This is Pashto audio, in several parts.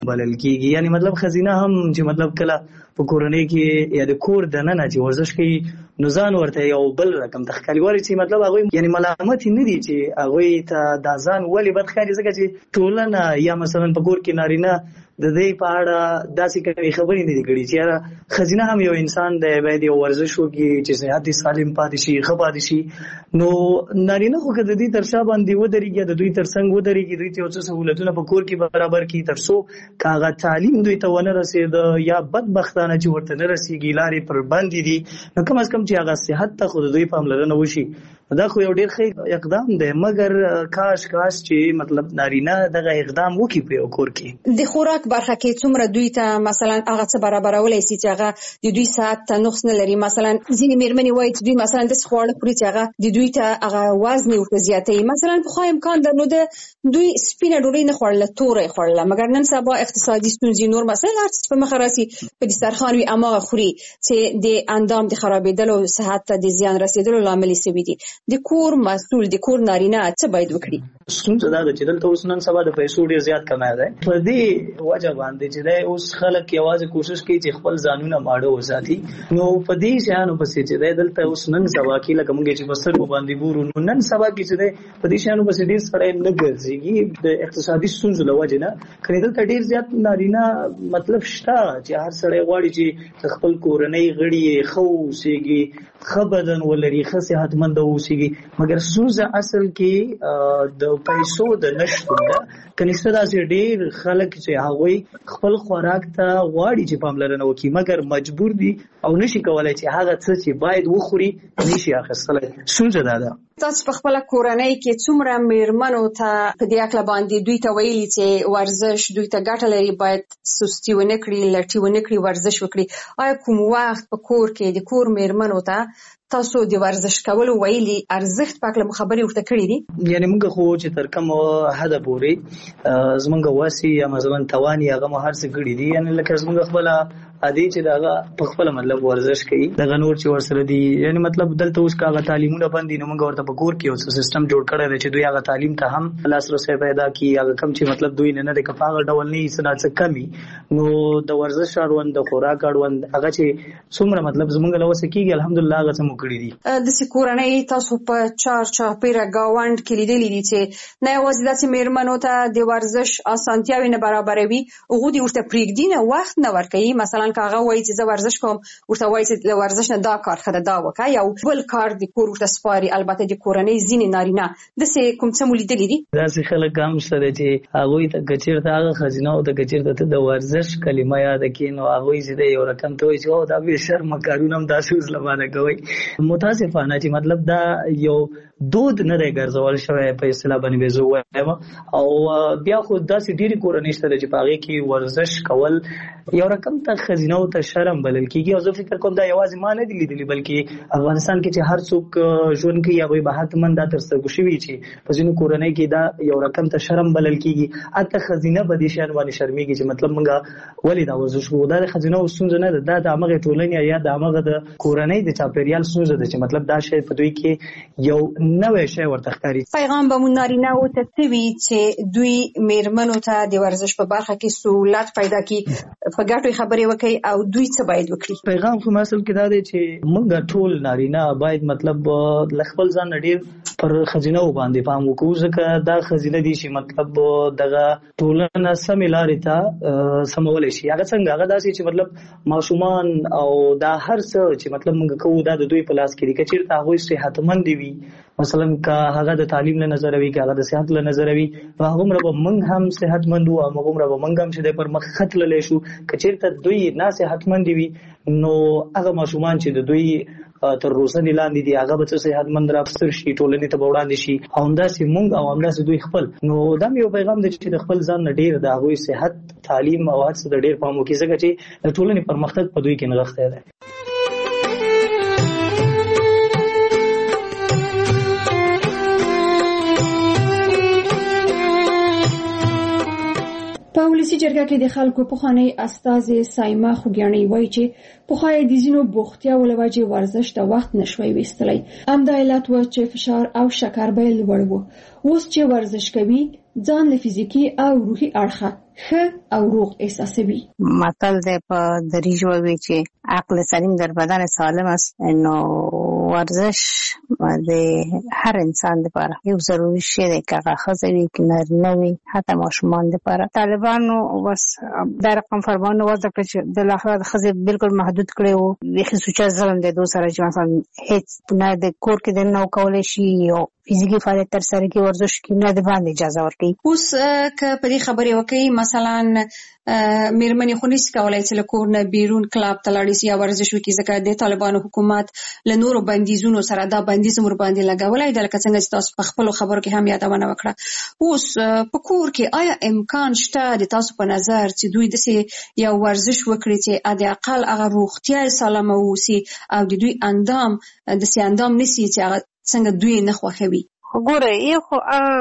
بلل کیږي. یعنی مطلب خزینه هم چې مطلب کله په کورنۍ کې یا د کور دننه چې ورزش کوي نو ځان ورته یو بل رقم تخکالي واري چې مطلب هغه یعنی ملامت نه دي چې هغه ته د ځان ولې بد ښکاري ځکه چې ټولنه یا مثلا په کور کې نارینه د دې په اړه داسې کوي خبرې نه دي کړي چې خزینه هم یو انسان دی باید یو ورزش وکړي چې صحت سالم پاتې شي ښه پاتې شي. نو نارینه خو که د دې تر شا باندې ودرېږي د دوی تر څنګ ودرېږي دوی ته یو څه سهولتونه په کور کې برابر کړي تر څو که هغه تعلیم دوی ته ونه رسېده یا بدبختانه چې ورته نه رسېږي لارې پر بندې دي نو کم از کم چې هغه صحت ته خو د دوی پاملرنه وشي. دا خو یو ډېر ښه اقدام دی مګر کاش چې مطلب نارینه دغه اقدام وکړي په یو کور کې. د خوراک برخه کې څومره دوی ته مثلا هغه څه برابرولی شي چې هغه د دوی ساعت ته نقص نه لري. مثلا ځینې مېرمنې وایي چې دوی مثلا داسې خواړه خوري چې هغه د دوی ته هغه وزن ورته زیاتوي. مثلا پخوا امکان درلوده دوی سپینه ډوډۍ نه خوړله توره یې خوړله مګر نن سبا اقتصادي ستونزې نور مسایل هر څه په مخه راسي په دسترخوان وي هماغه خوري چې د اندام د خرابېدلو صحت ته د زیان رسېدلو لامل یې شوي دي. د کور مسؤل د کور نارینه څه باید وکړي؟ ستونزه دا ده چې دلته اوس نن سبا د پیسو ډېر زیات کمای دی په دې وجه باندې چې دی اوس خلک یوازې کوشش کوي چې خپل ځانونه ماړه وساتي. نو په دې شیانو پسې چې دی دلته اوس نن سبا کې لکه موږ چې په سترګو باندې ګورو نو نن سبا کې چې دی په دې شیانو پسې ډېر سړی نه ګرځېږي د اقتصادي ستونزو له وجې نه. که دلته ډېر زیات نارینه مطلب شته چې هر سړی غواړي چې خپل کورنۍ غړي یې ښه واوسېږي ښه بدن ولري ښه صحتمند واوسېږي مګر ستونزه اصل کې د پیسو د نشتون ده. که نشته داسې ډېر خلک چې هغوی خپل خوراک ته غواړي چې پاملرنه وکړي مګر مجبور دي او نشي کولی چې هغه څه چې باید وخوري نشي اخیستلی. ستونزه دا ده. تاسو په خپله کورنۍ کې څومره مېرمنو ته په دې هکله باندې دوی ته ویلي چې ورزش دوی ته ګټه لري باید سستي ونه کړي لټي ونه کړي ورزش وکړي؟ آیا کوم وخت په کور کې د کور مېرمنو ته تاسو د ورزش کولو ویلي ارزښت په هکله خبرې ورته کړي دي؟ یعنې موږ خو چې تر کومه حده پورې زموږ وسې یا مثلا توان یې هغه مو هر څه کړي دي. یعنې لکه زموږ خپله عادي چې د هغه په خپله مطلب ورزش کوي دغه نور چې ورسره دي. یعنې مطلب دلته اوس که هغه تعلیمونه بند دي نو موږ ورته په کور کې یو څه سیسټم جوړ کړی دی چې دوی هغه تعلیم ته هم لاسرسی پیدا کړي. هغه کم چې مطلب دوی نه دی که په هغه ډول نه وي څه نا څه کم نو د ورزش اړوند د خوراک اړوند هغه چې څومره مطلب زموږ له وسه کېږي الحمدلله هغه څه مو کړي دي. داسې کورنۍ تاسو په چارچاپېره ګاونډ کې لیدلي دي چې نه یوازې داسې مېرمنو ته د ورزش اسانتیاوې نه برابروي هغوی دې ورته پرېږدي نه وخت نه ورکوي. مثلا که هغه وایي چې زه ورزش کوم ورته وایي چې له ورزش نه دا کار ښه ده دا وکړه یو بل کار د کور ورته سپاري. البته د کورنۍ ځینې نارینه داسې کوم څه مو لیدلي دي؟ داسې خلک هم شته دی چې هغوی ته که چېرته هغه ښځینه او ته که چېرته ته د ورزش کلمه یاده کړي نو هغوی چې دی یو رقم ته وایي چې دا بې شرمه کارونه هم تاسې اوس لپاره کوئ. متاسفانه چې مطلب دا یو دود نه دی ګرځول شوی په اصطلاح باندې به زه ووایم. او بیا خو داسې ډېرې کورنۍ شته چې په هغې کې ورزش کول یو رقم ته ښځینهو ته شرم بلل کېږي. او زه فکر کوم دا یوازې ما نه دي لیدلي بلکې افغانستان کې چې هر څوک ژوند کوي هغوی به حتما دا تر سترګو شوي چې په ځینو کورنۍ کې دا یو رقم ته شرم بلل کېږي. حتی ښځینه په دې شیانو باندې شرمېږي چې مطلب موږ ولې دا ورزش کوو. دا د ښځینهو ستونزه نه ده دا د همغې ټولنې یا د همغه د کورنۍ د چاپېریال ستونزه ده چې مطلب دا شی په دوی کې یو نوی شی ورته ښکاري. پیغام به مو نارینه‌و ته څه وي چې دوی مېرمنو ته د ورزش په برخه کې سهولت پیدا کړي په ګټو خبرې وکړي او دوی څه باید وکړي؟ پیغام خو اصل کې دا دی چې موږ ټول نارینه باید مطلب له خپل ځان نه ډېر پر ښځینهو باندې پام وکړو ځکه دا ښځینه دي چې مطلب دغه ټولنه سمې لارې ته سمولی شي. هغه څنګه هغه داسې چې مطلب ماشومان او دا هر څه چې مطلب موږ کوو دا د دوی په لاس کې دي. که چېرته هغوی صحتمند وي مثلا که هغه د تعلیم له نظره وي که هغه د صحت له نظره وي نو هغومره به موږ هم صحتمند وو او هغومره به موږ هم چې دی پر مخ ښه تللی شو. که چېرته دوی ناصحتمند وي نو هغه ماشومان چې د دوی تر روزنې لاندې دي هغه به څه صحتمند راپستر شي ټولنې ته به وړاندې شي او همداسې موږ او همداسې دوی خپل. نو دا مې یو پیغام دی چې د خپل ځان نه ډېر د هغوی صحت تعلیم او هر څه د ډېر پام وکړي ځکه چې د ټولنې پرمختګ په دوی کې نغښتی دی. په ولسي جرګه کې د خلکو پخوانی استازي سایما خوګیاڼي وایي چې پخوا د ځینو بوختیاوو له وجې ورزش ته وخت نشوی ویستلی. همدا علت و چې فشار او شکر به یې لوړ و. اوس چې ورزش کوي ځان له فزیکی او روحي اړخه ښه او روغ احساسوي. متل دی په دری ژبه چې عقل سلیم در بدن سالم است. نو ورزش د هر انسان لپاره یو ضروري شی دی، که هغه ښځه وي که نارینه وي، حتی ماشومان لپاره. طالبانو بس دا رقم فرمانونه وضع کړ چې د اخره د ښځې بالکل محدود کړی وو. بیخي سوچه ظلم دی دو سره چې مثلا هیڅ نه د کور کې د نه کولی شي یو فزیکی فعالیت تر سره کې ورزش کې نه د باندې اجازه ورکوي. اوس که په دې خبرې وکړي مثلا میرمنې خو نشي کولای چې له کور نه بیرون کلاب ته لاړې شي یا ورزش وکړي، ځکه د طالبانو حکومت له نورو بندیزونو سره دا بندیز ور باندې لګولای دی، لکه څنګه چې تاسو په خپلو خبرو کې هم یادونه وکړه. اوس په کور کې آیا امکان شته د تاسو په نظر چې دوی داسې یو ورزش وکړي چې د اقل هغه روغتیا سالمه اوسي او د دوی اندام داسې اندام نشي چې هغه څنګه دوی نه خوښوي؟ ګوره یو خو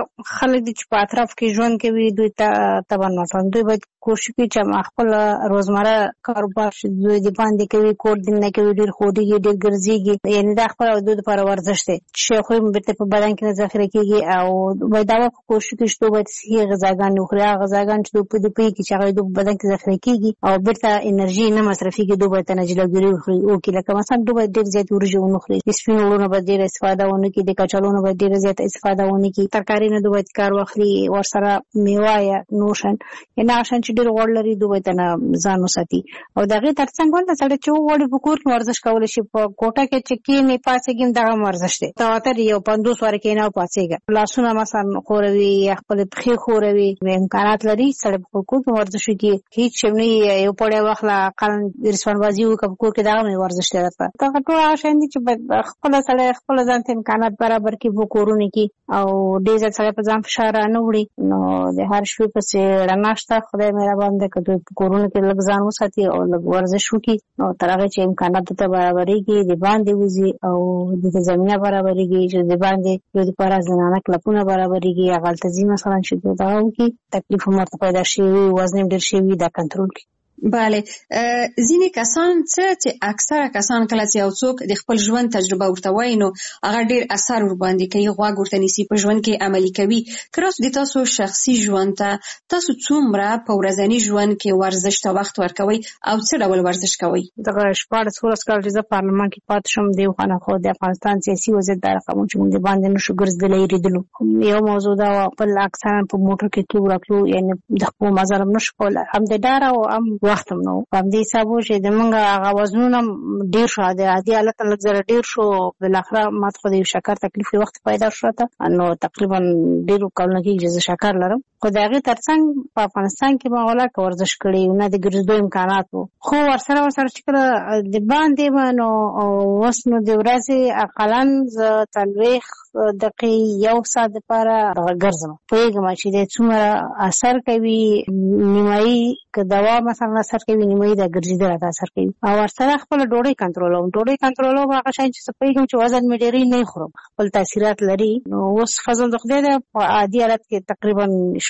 خلک دي چې په اطراف کې ژوند کوي، دوی ته طبعا مثلا دوی باید کوشش کوي چې خپل روزمره کاروبار چې دوی د باندې کوي، کور دې نه کوي، ډېر خوډېږي، ډېر ګرځېږي، یعنې دا خپل دوی لپاره ورزش دی چې خو یې بېرته په بدن کې نه ذخیره کېږي. او باید دا په کوشش کوي چې دوی باید صحي غذاګانې وخوري، هغه غذاګانې چې دوی پوهېږي چې هغه دوی په بدن کې ذخیره کېږي او بېرته انرژي نه مصرفېږي. دوی باید نجلګري وکړي، لکه مثلا دوی باید ډېر زیات ورژې ونه خوري، د سپینو وړو نه باید ډېره استفاده ونه کړي، د کچالو نه باید ډېره زیاته استفاده ونه کړي، ترکاري نه دوی باید کار واخلي، ورسره میوه یا نوشن یعنې هغه شیان چې ډېر غوړ لري دوی باید نه ځان وساتي. او د هغې تر څنګ ولته سړی چې وغواړي په کور کې ورزش کولی شي، په کوټه کې چې کښېنې پاڅېږي دغه ورزش دی. تواتر یو 50 واره کښېنه او پاڅېږه، لاسونه مثلا خوروي یا خپلې پښې خوروي، امکانات لري سړی په کور کې ورزش وکړي. هېڅ شی نه یو پړی واخله اقل رسوانبازي وکړه په کور کې، دغه مې ورزش دی درته. دغه ټول هغه شیان دي چې باید خپله سړی خپله ځان ته امکانات برابر کړي په کورونو کې او ډېر زیات سړی په ځان فشار نه وړي. نو د هر شپې پسې رڼا شته، خدای مهربان دی که دوی په کورونو کې لږ ځان وساتي او لږ ورزش وکړي، نو تر هغې چې امکانات ته برابرېږي د باندې وځي او د زمینه برابرېږي چې د باندې دوی دپاره زنانه کلبونه برابرېږي، هغلته ځي مثلا چې دوی دغه وکړي، تکلیف هم ورته پیدا شوي، وزن هم ډېر شوي، دا کنټرول کړي. بله، ځینې کسان چې اکثره کسان کله چې یو څوک د خپل ژوند تجربه ورته وایي نو هغه ډېر اثر ورباندې کوي، غوږ ورته نیسي، په ژوند کې عملي کوي. که راسو د تاسو شخصي ژوند ته تاسو څومره په ورځني ژوند کې ورزش ته وخت ورکوئ او څه ډول ورزش کوئ؟ دغه 14 کال چې زه پارلمان کې پاتې شوم، د یو خانه خو د افغانستان سیاسي وضعیت دا رقم چې موږ د باندې نشو ګرځېدلی هېرېدلو. یو موضوع دا وه، بل اکثرا په موټر کې تلو راتلو، یعنې د خپلو مزل هم نشو کولی، هم د ډار او هم وخت هم نه و. په همدې حساب و چې زمونږ هغه وزنونه ډېر شو، د عادي حالت نه لږ زره ډېر شو. بالاخره ما ته خو د یو شکر تکلیف وخت پیدا شو راته، نو تقریبا ډېرو کلونو کېږي چې زه شکر لرم. خو د هغې تر څنګ په افغانستان کې ما ولاکه ورزش کړی، نه د ګرځېدو امکانات و، خو ورسره چې کله د باندې به نو اوس نو د ورځې اقلا زه 40 دقیقې یو ساعت دپاره ګرځم. پوهېږم چې دی څومره اثر کوي، نیمایي که دوا مثلا اثر کوي، نیمایي د ګرځېدل راته اثر کوي. او ورسره خپله ډوډۍ کنټرولوم هغه شیان چې زه پوهېږم چې وزن مې ډېری نه خورم، خپل تاثیرات لري. نو اوس فضل د خدای دی په عادي حالت کې تقریبا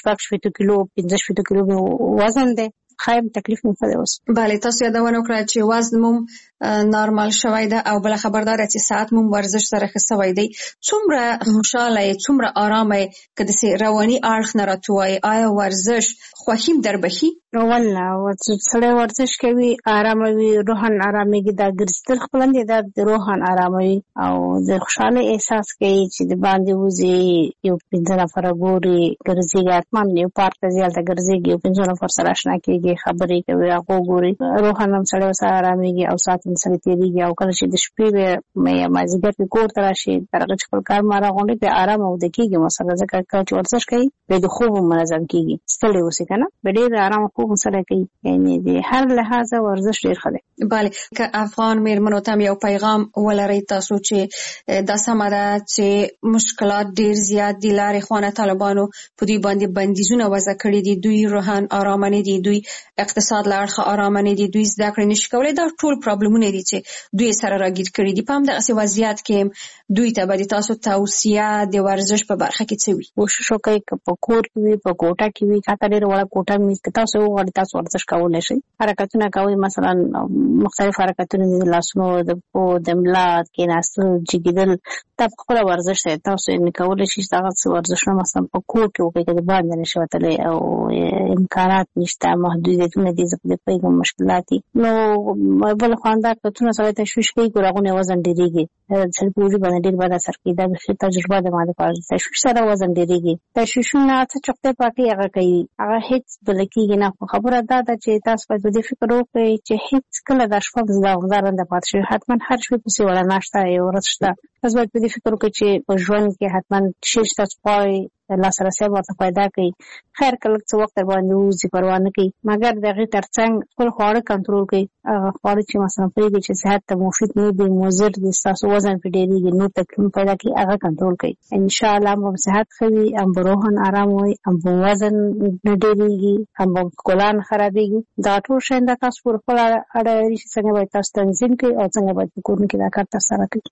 16 کیلو 15 کیلو مې وزن دی، خایم تکلیف نه پدې اوس. بله، تاسو یادونه وکړه چې وزن مو نارمال شوی ده او بل خبردار چې ساعت مو ورزش سره ښه شوی دی. څومره خوشاله یې، څومره آرامه یې که داسې رواني اړخ نه راته ووایي؟ آیا ورزش خوښي م در بخي؟ والله سړی ورزش کوي آرامه وي، روحن آرامېږي. دا ګرځېدل خپله دی دا د روحن آراموي او د خوشحالۍ احساس کوي چې د باندې وځي، یو 15 نفره ګوري، ګرځېږي، حتما یو پارک ته ځي، هلته ګرځېږي، یو 15 نفر سره اشنا کېږي، خبرې کوي، هغه ګوري، روحن هم سړی ورسره آرامېږي او ساعت هم سره تېرېږي. او کله چې د شپې یا مازدیګر کې کور ته راشي، تر هغه چې خپل کار ما راغونډوي، بیا ارامه وده کېږي مثلا، ځکه کله چې ورزش کوي بیا د خوب هم منظم کېږي، ستړی اوسي که نه، بیا ډېر ارامه خوب هم سره کوي. یعنې د هر لحاظه ورزش ډېر ښه دی. بله، که افغان مېرمنو ته یو پیغام ولرئ تاسو چې دا سمه ده چې مشکلات ډېر زیات دي، لارې خوانه طالبانو په دوی باندې بندیزونه وضع کړي دي، دوی روحان آرامه نه دي، دوی اقتصاد له اړخه آرامه نه دي، دوی زده کړې نشي کولی، دا ټول پرابلمونه دي چې دوی سره راګیر کړي دي. په همدغسې وضعیت کې دوی ته به د تاسو توصیه د ورزش په برخه کې څه وي؟ کوشش وکړئ که په کور کې وي، په کوټه کې وي، حتی ډېر وړه وړه کوټه میز کې تاسو وغواړئ تاسو ورزش کولی شئ. حرکتونه کوئ، مثلا مختلف حرکتونه دي، د لاسونو، د پښو، د ملا کېناستل، جګېدل، دا په خپله ورزش دی. تاسو یې کولی شئ چې دغه څه ورزشونه مثلا په کور کې وکړئ که د باندې نشئ وتلی او امکانات نشته، محدودیتونه دي، زه په دې پوهېږم مشکلات دي. نو بله خوا همدا حرکتونه سړی تشویش کوي، ګور هغونه وزن ډېرېږي، سړي په وجود باندې ډېر بد اثر کوي. دا بیخي تجربه ده ما دپاره، تشویش سره وزن ډېرېږي. تشویشونه څه چې خدای پاکوي هغه کوي، هغه هېڅ بله کېږي نه. خو خبره دا ده چې تاسو باید په دې فکر وکړئ چې هېڅ کله دا شپه دوامداره پاتې شوي، حتما هر شپې پسې وړه ناشته یو ورځ شته. تاسو باید په دې فکر وکړئ چې په ژوند کې حتما شی چې تاسو غواړئ لاسرسی ورته پیدا کړئ. خیر که لږ څه وخت در باندې ووځي پروا نه کوي، مګر د هغې تر څنګ خپل خواړه کنټرول کړئ. هغه خواړه چې مثلا پوهېږئ چې صحت ته مفید نه دي، مضر دي، ستاسو وزن پرې ډېرېږي، نور تکلیف پیدا کوي، هغه کنټرول کړئ. انشاءالله هم به صحت ښه وي، هم به روحاً ارام وي، هم به وزن نه ډېرېږي، هم به ښکلا نه خرابېږي. دا ټول شیان دا تاسو پورې خپله اړه لري چې څنګه باید تاسو تنظیم کړئ او څنګه باید په کورونو کې دا کار ترسره کړئ.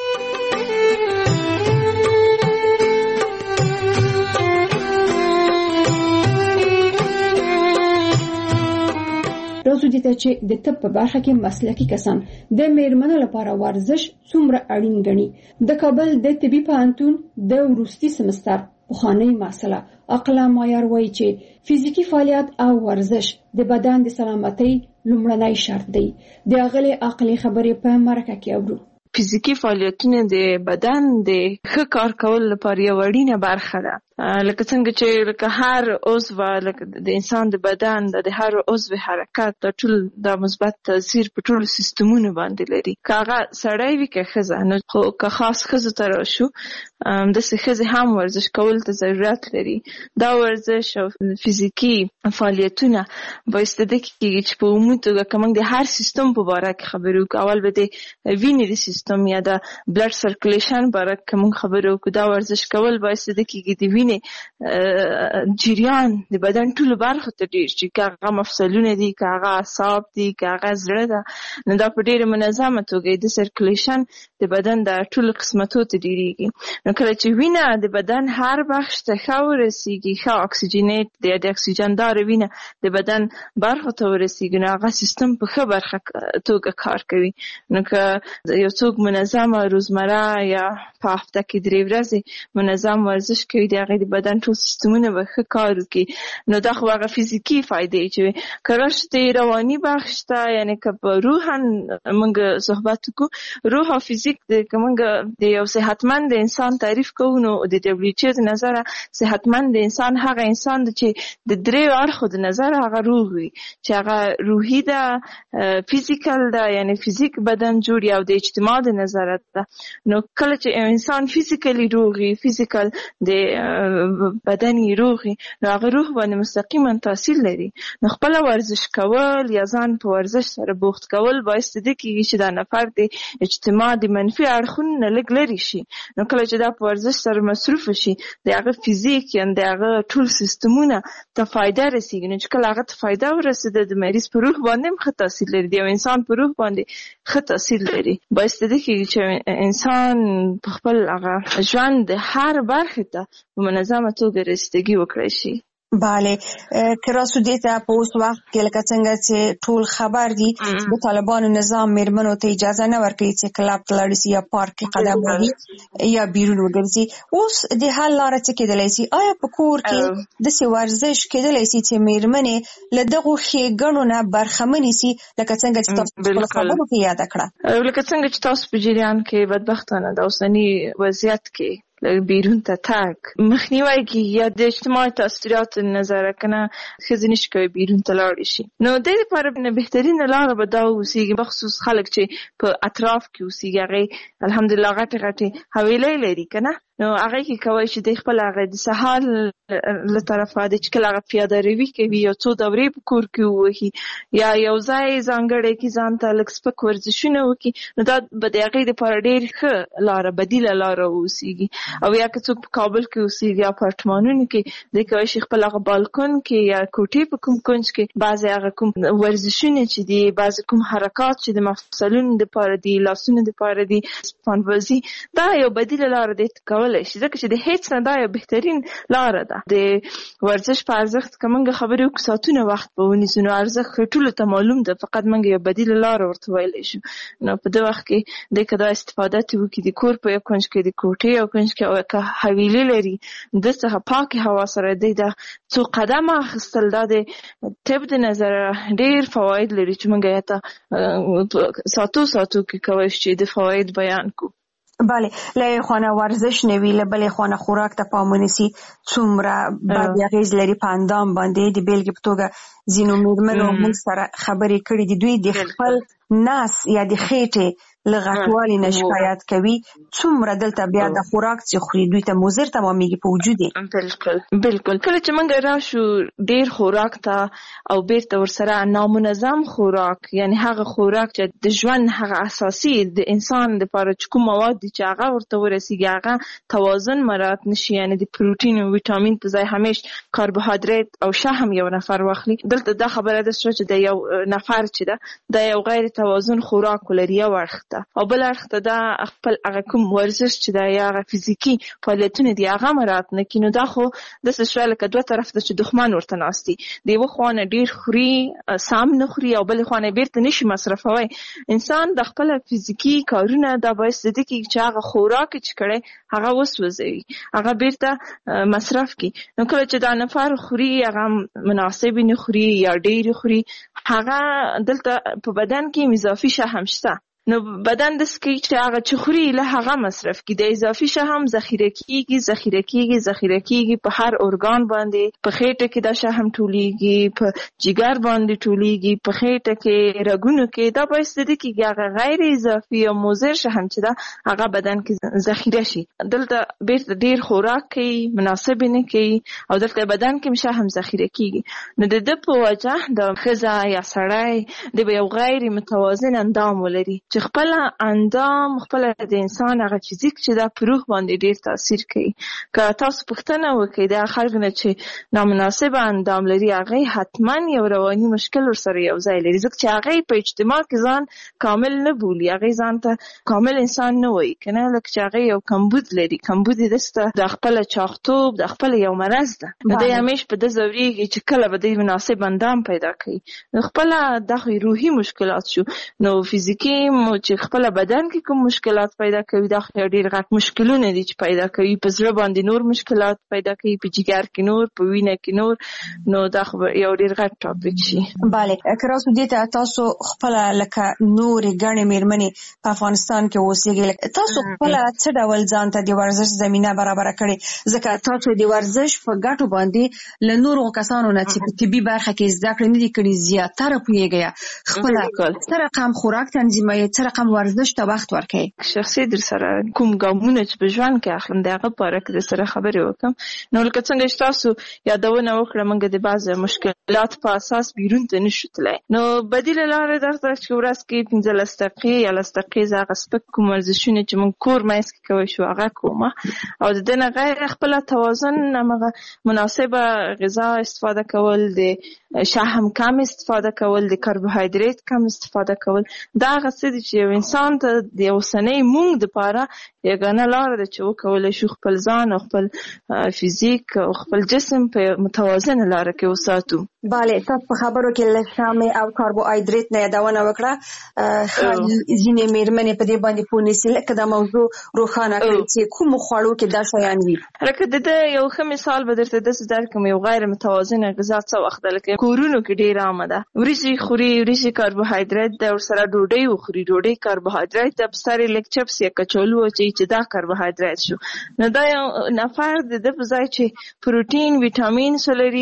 راځو دې ته چې د طب په برخه کې مسلکي کسان د میرمنو لپاره ورزش څومره اړین ګڼي. د کابل د طبي پوهنتون د وروستي سمستر پخوانی محصله عقله مایار وایي چې فزیکی فعالیت او ورزش د بدن د سلامتۍ لومړنی شرط دی. د اغلي عقلي خبرې په مرکه کې اورو. فزیکی فعالیتونه د بدن د ښه کار کولو لپاره یو اړینه برخه ده. لکه څنګه چې لکه هر عضو، لکه د انسان د بدن د هر عضو حرکت دا ټول د مثبت تاثیر په ټولو سیستمونو باندې لري. که هغه سړی وي که ښځه، نو خو که خاص ښځو ته راشو، داسې ښځې هم ورزش کولو ته ضرورت لري. دا ورزش او فزیکي فعالیتونه بایسته ده کېږي چې په عمومي توګه که موږ د هر سیستم په باره کې خبرې وکړو، اول به د وینې د سیستم یا د بلډ سرکولیشن باره کې موږ خبرې وکړو. دا ورزش کول بایسته ده کېږي د وینې جریان د بدن ټولو برخو ته ډېر شي، که هغه مفصلونه دي، که هغه اعصاب دي، که هغه زړه ده، نو دا په ډېره منظمه توګه د سرکولیشن د بدن د ټولو قسمتو ته ډېرېږي. نو کله چې وینه د بدن هر بخش ته ښه ورسېږي، ښه اکسیجنیت د اکسیجنداره وینه د بدن برخو ته ورسېږي، نو هغه سیستم په ښه برخه توګه کار کوي. نو که یو څوک منظمه روزمره یا په هفته کې 3 ورځې منظم ورزش کوي، د هغې د بدن ټول سیستمونه به ښه کار وکړي. نو دا خو هغه فزیکي فایدې چې که راشي رواني بخش ته، یعنې که په روحاً موږ صحبت وکړو، روح او فزیک که موږ د یو صحتمند انسان تعریف کوو، نو د WHO د نظره صحتمند انسان هغه انسان دی چې د 3 اړخو د نظره هغه روح وي، چې هغه روحي ده، فزیکل ده، یعنې فزیک بدن جوړ، او د اجتماع د نظره ده. نو کله چې انسان فزیکلی روغي، فزیکل د بدن یې روغي، نو هغه روح باندې مستقیما تاثیر لري. نو خپل ورزش کول یا ځان په ورزش سره بوخت کول باعث دي چې دا نفر د اجتماع د منفي اړخونو لږ لري شي. نو کله چې دا په ورزش سره مصروف شي، د هغه فزیک یا د هغه ټول سیستمونه ته فایده رسیږي. نو چې کله هغه ته فایده ورسېده، د مریض په روح باندې هم ښه تاثیر لري، د یو انسان په روح باندې ښه تاثیر لري. باعث دي چې انسان په خپل هغه ژوند د هر برخې ته په منظمه توګه رسیدګي وکړی شي. بله، که راسو دیتا په اوس وخت کې لکه څنګه چې ټول خبر دي د طالبانو نظام میرمنو ته اجازه نه ورکوي چې کلب ته لاړ شي یا پارک کې قدم وهي یا بیرون وګرځي. اوس د حل لاره څه کېدلی شي؟ آیا په کور کې داسې ورزش کېدلی شي چې میرمنې له دغو ښېګڼو نه برخمنې شي، لکه څنګه چې تاسو په خبرو کې یاده کړه؟ لکه څنګه چې تاسو په جریان کې بدبختانه د اوسني وضعیت کې بیرون ته تګ مخنیوی کې یا د اجتماعي تاثیراتو نظر کنه ښځې نشي کولی بیرون ته لاړې شي. نو د دې لپاره بهترینه لاره به دا اوسېږي، بخصوص خلک چې په اطراف کې اوسېږي، هغې الحمدلله غټې غټې حویلۍ لري که نه، نو هغې کې کولی شي د خپل هغه د سهار له طرفه د چې کله هغه پیاده روي کوي، یو څو دورې په کور کې ووهي یا یو ځای ځانګړی کې ځان ته لږ سپک ورزشونه وکړي، نو دا به د هغې دپاره ډېر ښه لاره، بدیله لاره اوسېږي. او یا که څوک په کابل کې اوسېږي یا اپارتمانونو کې، دی کولی شي خپل هغه بالکن کې یا کوټې په کوم کونج کې بعضې هغه کوم ورزشونه چې دي، بعضې کوم حرکات چې د مفصلونو دپاره دي، لاسونو دپاره دي، سپانبازي، دا یو بدیله لاره دی کول کولای شي، ځکه چې د هیڅ نه دا یو بهترین لاره ده. د ورزش په ارزښت که موږ خبرې وکړو ساعتونه وخت به ونیسو، نو ارزښت ټولو ته معلوم ده، فقط موږ یو بدیله لاره ورته ویلی شو. نو په دې وخت کې دی که دا استفاده ترې وکړي، د کور په یو کونج کې، د کوټې یو کونج کې، او که حویلي لري د څخه پاکې هوا سره دی دا څو قدمه اخیستل، دا د طب د نظره ډېر فواید لري چې موږ یې ته ساعتو کې کولی شو چې د فواید بیان کو. بله، له خانه ورزش نوی، له بلې خانه خوراک ته پام ونیسي څومره بد اغېز لري په اندام باندې. د بیلګې په توګه ځینو مېرمنو موږ سره خبرې کړي دي، دوی د خپل ناس یا د خېټې له غټوالي نه شکایت کوي، څومره دلته بیا د خوراک چې خوري دوی ته مضر تمامېږي په وجود یې. بالکل کله چې موږ راشو ډېر خوراک ته او بیرته ورسره نامنظم خوراک، یعنی هغه خوراک چې د ژوند هغه اساسي د انسان دپاره چې کوم مواد دي چې هغه ورته ورسېږي هغه توازن مراعات نشي، یعنی د پروټین او ویټامین په ځای همیش کاربوهایدریت او شحم یو نفر واخلي. دلته دا خبره ده چې د یو نفر چې ده د یو غیر توازن خوراک ولري یو اړخ ته، او بل اړخ ته دا خپل هغه کوم ورزش چې دا یا هغه فزیکي فعالیتونه دي هغه مراعات نه کړي، نو دا خو داسې شوه لکه دوه طرف ته چې دښمن ورته ناست دي، د یوه خوا نه ډېر خوري سم نه خوري او بلې خوا نه بیرته نشي مصرفوی. انسان د خپله فزیکي کارونه دا باعث د دې کېږي چې هغه خوراک چې کړی هغه وسوځوي، هغه بیرته مصرف کړي. نو کله چې دا نفر خوري هغه مناسب نه خوري یا ډېر خوري، هغه دلته په بدن کې اضافي شحم شته، نو بدن داسې کوي چې هغه چې خوري له هغه مصرف کړي، د اضافي شحم ذخیره کېږي په هر ارګان باندې، په خېټه کې دا شحم ټولیږي، په جګر باندې ټولیږي، په خېټه کې، رګونو کې. دا باعث د دې کېږي هغه غیر اضافي او مضر شحم چې دا هغه بدن کې ذخیره شي. دلته بیرته ډېر خوراک کوي، مناسب نه کوي، او دلته بدن کې شحم ذخیره کېږي. نو د ده په وجه د ښځه یا سړی د یو غیر متوازن اندام ولري چې خپل اندام خپل د انسان هغه فزیک چې دا په روح باندې ډېر تاثیر کوي. که تاسو پوښتنه وکړئ د خلک نه چې نامناسبه اندام لري، هغه حتما یو رواني مشکل ورسره یو ځای لري، ځکه چې هغه په اجتماع کې ځان کامل نه بولي، هغه ځان ته کامل انسان نه وایي که نه، لکه چې هغه یو کمبود لري. کمبود یې داسې د خپله چاقتوب د خپله یو مرض ده، نو دی همیش په ده ځورېږي چې کله به دی مناسب اندام پیدا کوي. نو خپله دا خو روحي مشکلات شو، نو فزیکي چې خپل بدن کې کوم مشکلات پیدا کوي دا خو ډېر غټ مشکلونه دي چې پیدا کوي، په زړه باندې نور مشکلات پیدا کوي، په جګر کې نور، په وینه کې نور، نو دا خو یو ډېر غټ ټاپک شي. بله، که راسو دې ته تاسو خپل لکه نورې ګڼې مېرمنې په افغانستان کې اوسېږي، تاسو خپل څه ډول ځان ته د ورزش زمینه برابره کړې؟ ځکه تاسو د ورزش په ګټو باندې له نورو کسانو نه چې په طبي برخه کې زده کړې نه دي کړي زیاتره پوهېږئ، خپله څه رقم خوراک تنظیموئ، څه رقم ورزش ته وخت ورکوي؟ شخصي در سره کوم ګامونه چې په ژوند کې اخلم د هغه په اړه کې در سره خبرې وکړم. نو لکه څنګه چې تاسو یادونه وکړه موږ د بعضې مشکلات په اساس بیرون ته نشو تللی، نو بدیله لاره درته چې ورځ کې 15 دقیقې یا 10 دقیقې زه هغه سپک کوم ورزشونه چې موږ کور منځ کې کوی شو هغه کومه، او د دې نه غیر خپله توازن همغه مناسبه غذا استفاده کول، د شحم کم استفاده کول، د کاربوهایدریت کم استفاده کول، دا هغه څه دي چې یو انسان ته د اوسنۍ موږ دپاره یګانه لاره ده چې وکولی شو خپل ځان او خپل فزیک او خپل جسم په متوازنه لاره کې وساتو. بله، تاسو په خبرو کې له شحم او کاربوهایدریت نه یادونه وکړه. ځینې مېرمنې په دې باندې پوه نشي، لکه دا موضوع روښانه کړئ چې کومو خوړو کې دا شیان وي. لکه د ده یو ښه مثال به درته داسې درکړم، یو غیر متوازنه غذا څه وخت ده، لکه کورونو کې ډېره عامه ده، وریجې خوري، وریجې کاربوهایدریت ده، ورسره ډوډۍ وخوري، ډوډۍ کاربوهایدریت ده، په سر یې لږ چپس یا کچالو واچوي چې دا کاربوهایدریت شو. نو دا یو نفر د ده په ځای چې پروټین، ویټامین لري،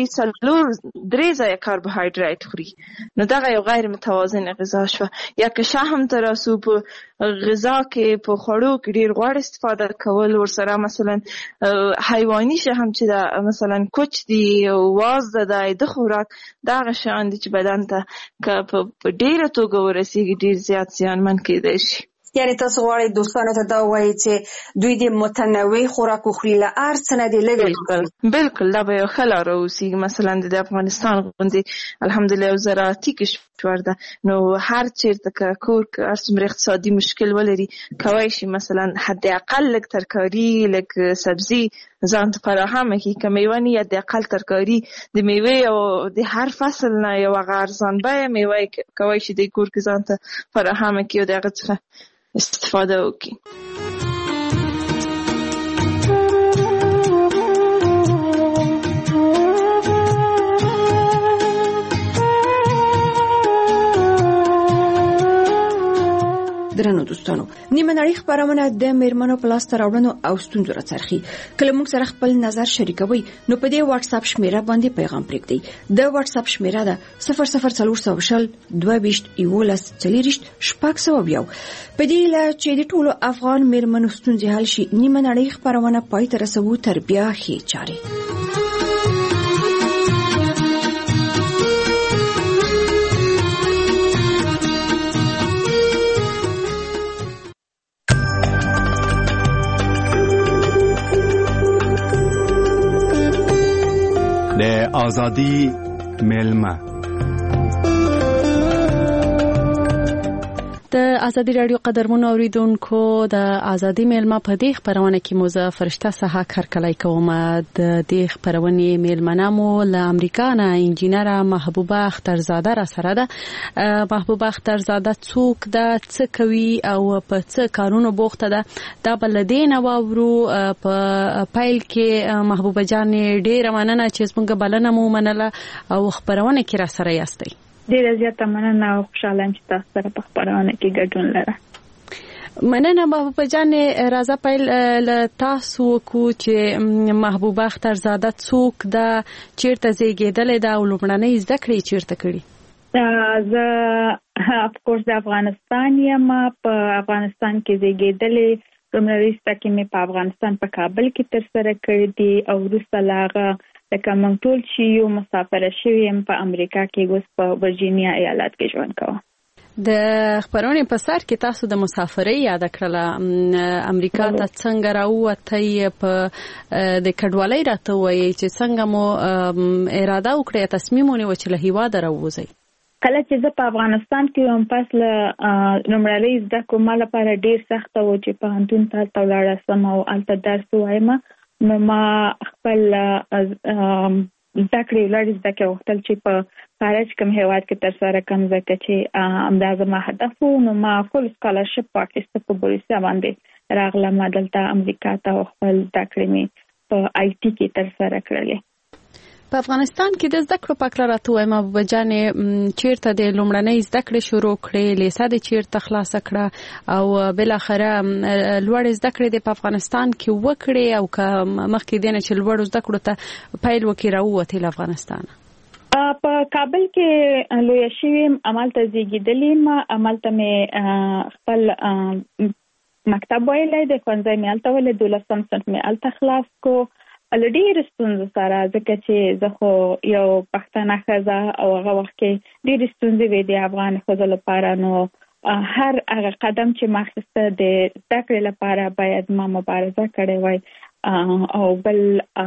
3 ځایه کاربوهایدریت خوري، نو دغه یو غیر متوازنه غذا شوه. یا که شحم ته راسو، په غذا کې په خوړو کې ډېر غوړ استفاده کول، ورسره مثلا حیواني شحم چې دا مثلا کوچ دی، وازده ده، د خوراک دا هغه شیان دي چې بدن ته که په ډېره توګه ورسېږي ډېر زیات زیانمن کېدی شي. یعنی تاسو غواړئ دوستانو ته دا وایي چې دوی د متنوع خوراک خوري له هر څه نه د لږ بالکل دا به یو ښه لاره اوسي. مثلا د افغانستان غوندې الحمدلله یو زراعتي کشور ده، نو هر چیرته که کور که هر څومره اقتصادي مشکل ولري کولی شي مثلا حداقل لږ ترکاري لږ سبزي ځان ته فراهمه کړي. که میوه نه حداقل ترکاري د میوې او د هر فصل نه یو هغه ارزان بیه میوه کولی شي د کور کې ځان ته فراهمه کړي او د هغه څخه استفاده وکړي. درنو دوستانو، نیمه نړۍ خبرونه د میرمنو په لاس راوړنو او ستونزو راڅرخي. کله موږ سره خپل نظر شریکوي نو په دې واتس اپ شمیره باندې پیغام پرېږدئ. د واتس اپ شمیره ده 00400 22 11 40 600. په دې لا چې د ټولو افغان میرمنو ستونزې حل شي، نیمه نړۍ خبرونه پای ته رسوو تر بیا ښې چارې. د آزادی میلمه د ازادي رادیو قدرمنو اوریدونکو، د ازادي میلمه په دې خبرونه کې مو زه فرشته صحه کارکلای کوم. د دې خبرونه میلمنه مو له امریکا نه انجینر محبوبه اخترزاده را سره ده. محبوبه اخترزاده څوک ده، څه کوي او په څه کارونو بوخته ده، دا بلدین واورو. په پایل کې محبوبه جان ډیره مننه چې څنګه بلنه مو منله او خبرونه کې را سره یاستئ. ډیره زیاته مننه او خوشاله یم چې تاسو سره په خبرونه کې ګډون لرم. مننه محبوبه جان. راځه پیل له تاسو کو چې محبوبه اخترزاده څوک ده، چیرته زیږیدلې ده او لومړنۍ زده کړې چیرته کړې؟ زه اف کورس د افغانستان یم. په افغانستان کې زیږیدلې. لومړنۍ زده کړې مې په افغانستان په کابل کې ترسره کړې دي او وروسته له هغه لکه موږ ټول چې یو مسافره شوي یم په امریکا کې، اوس په ورجینیا ایالت کې ژوند کوم. د خبرونې په سر کې تاسو د مسافرۍ یاد کړله. امریکا ته څنګه راووتئ؟ په د کډوالۍ راته وایي چې څنګه مو اراده وکړه، تصمیم ونیوه چې له هیواده راووځئ؟ کله چې زه په افغانستان کې وم، پس له لومړنۍ زده کړو ما لپاره ډېر سخته و چې پوهنتون ته ولاړه سم او هلته درس ووایم. نو ما خپل زده کړې ولاړې زده کړې غوښتل چې په خارج کوم هېواد کې ترسره کړم، ځکه چې همدا زما هدف و. نو ما فول سکالرشپ واخیسته په بوریسیا باندې راغلم دلته امریکا ته او خپل زده کړې مې په آی ټي کې ترسره کړلې. په افغانستان کې د زده کړو په اړه راته وایم محبوبه جان، چیرته د لومړنۍ زده کړې شروع کړې، لیسه دې چیرته خلاصه کړه او بل اخره لوړ زده کړې په افغانستان کې وکړې او که مخکې دینه چې لوړ زده کړو ته پیل وکړې راووتې له افغانستان؟ په کابل کې لویه شوې، عملته زیږیدلې. عملته مې خپل مکتب ویلی د ښوونځی مې هلته ویلی، 12 صنف مې هلته خلاص کو. له ډېرې ستونزو سره، ځکه چې زه خو یو پښتنه ښځه او هغه وخت کې ډېرې ستونزې وې د افغان ښځو لپاره. نو هر هغه قدم چې ما اخیسته د زده کړې لپاره باید ما مبارزه کړې وای. او بل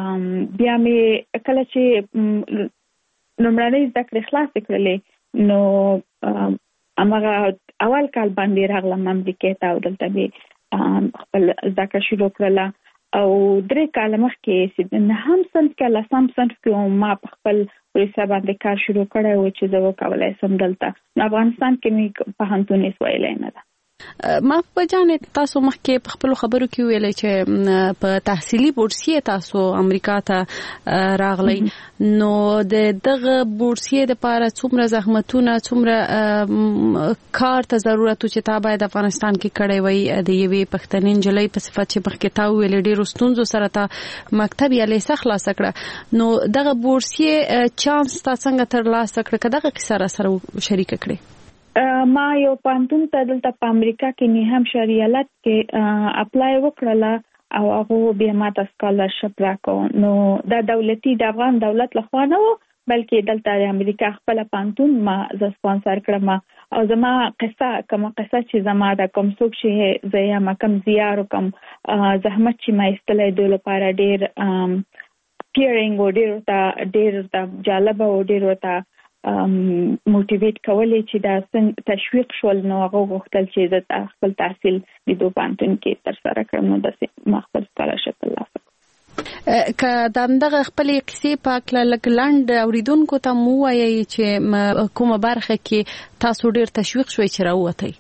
بیا مې کله چې لومړنۍ زده کړې خلاصې کړلې نو هماغه اول کال باندې راغلم امریکې ته او دلته مې خپل زده کړه شروع کړله. او 3 کال مخکې چې نهم صنف کې لسم صنف کې ما په خپل ورسره باندې کار شروع کړی و چې زه وکولای سم دلته افغانستان کې مې پوهنتون ویلی نه ده. محبوبه جان، تاسو مخکې په خپل خبرو کې ویلي چې په تحصیلي بورسیه تاسو امریکا ته راغلی. نو د دغه بورسیه لپاره څومره زحمتونه، څومره کار ته ضرورت چې تا باید افغانستان کې کړی وای؟ د یوې پښتنې نجلۍ په صفت چې مخکې تا ویل ډېرو ستونزو سره تا مکتب یا لیسه خلاصه کړه، نو دغه بورسیه چانس تا څنګه ترلاسه کړه؟ که دغه کیسه را سره شریکه کړې؟ ما یو پوهنتون ته دلته په امریکا کې نیو همشایر ایالت کې اپلای وکړله او هغه بیا ما ته سکالرشپ راکړ. نو دا دولتي د افغان دولت لخوا نه و، بلکې دلته د امریکا خپل پانتون ما ز سپانسر کړم او زما قصه چې زما د کوم څوک چې زیا ما کم زیار کوم زحمت چې ما استلې د لپاره ډېر پیرینګ او ډېر جالب او ډېر وتا موټیویټ کولای چې دا تشویق شول نو هغه غوښتل چې د خپل تحصیل د دوه پانتون کې تر سره کړم نو د مخبر سکالرشپ ترلاسه که دغه خپل قصې پاک لګلند اوریدونکو ته مو وایي چې کومه برخه کې تاسو ډیر تشویق شوي چې راووتئ.